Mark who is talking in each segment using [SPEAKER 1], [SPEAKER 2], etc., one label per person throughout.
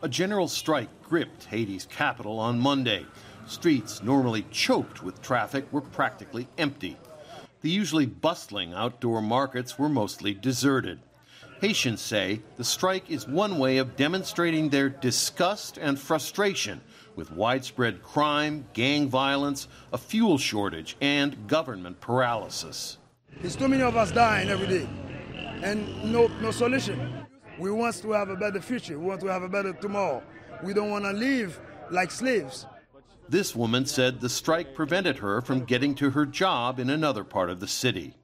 [SPEAKER 1] A general strike gripped Haiti's capital on Monday. Streets normally choked with traffic were practically empty. The usually bustling outdoor markets were mostly deserted. Haitians say the strike is one way of demonstrating their disgust and frustration with widespread crime, gang violence, a fuel shortage, and government paralysis.
[SPEAKER 2] There's too many of us dying every day, and no solution. We want to have a better future. We want to have a better tomorrow. We don't want to live like slaves.
[SPEAKER 1] This woman said the strike prevented her from getting to her job in another part of the city.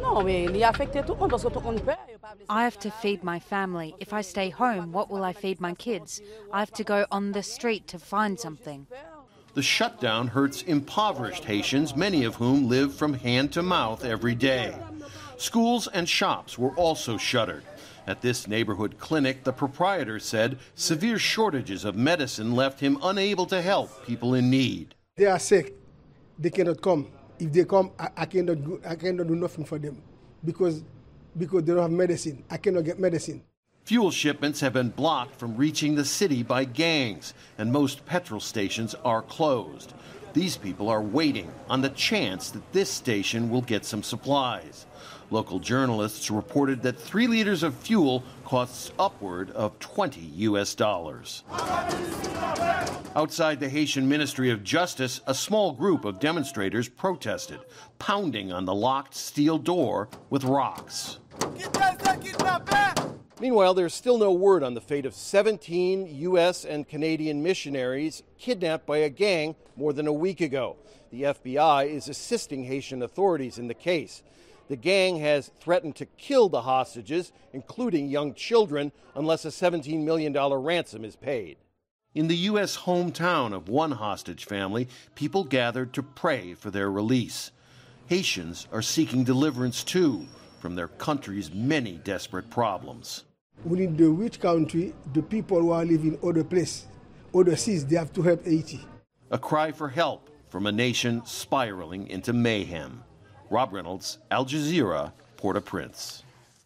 [SPEAKER 3] I have to feed my family. If I stay home, what will I feed my kids? I have to go on the street to find something.
[SPEAKER 1] The shutdown hurts impoverished Haitians, many of whom live from hand to mouth every day. Schools and shops were also shuttered. At this neighborhood clinic, the proprietor said severe shortages of medicine left him unable to help people in need.
[SPEAKER 4] They are sick. They cannot come. If they come, I cannot do nothing for them because they don't have medicine. I cannot get medicine.
[SPEAKER 1] Fuel shipments have been blocked from reaching the city by gangs, and most petrol stations are closed. These people are waiting on the chance that this station will get some supplies. Local journalists reported that 3 liters of fuel costs upward of $20 US. Outside the Haitian Ministry of Justice, a small group of demonstrators protested, pounding on the locked steel door with rocks. Meanwhile, there's still no word on the fate of 17 U.S. and Canadian missionaries kidnapped by a gang more than a week ago. The FBI is assisting Haitian authorities in the case. The gang has threatened to kill the hostages, including young children, unless a $17 million ransom is paid. In the U.S. hometown of one hostage family, people gathered to pray for their release. Haitians are seeking deliverance, too, from their country's many desperate problems.
[SPEAKER 4] Within the rich country, the people who are living other places, other seas, they have to help Haiti.
[SPEAKER 1] A cry for help from a nation spiraling into mayhem. Rob Reynolds, Al Jazeera, Port-au-Prince.